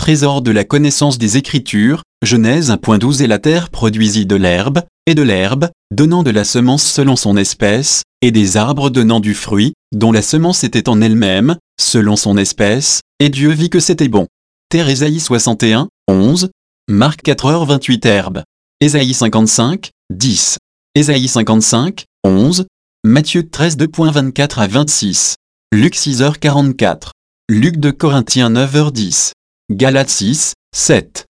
trésor de la connaissance des Écritures, Genèse 1.12 Et la terre produisit de l'herbe, donnant de la semence selon son espèce, et des arbres donnant du fruit, dont la semence était en elle-même, selon son espèce, et Dieu vit que c'était bon. Terre Ésaïe 61, 11, Marc 4h28 Herbe. Ésaïe 55, 10. Ésaïe 55, 11, Matthieu 13 2.24 à 26. Luc 6h44. Luc 2 Corinthiens 9h10. Galates 6, 7.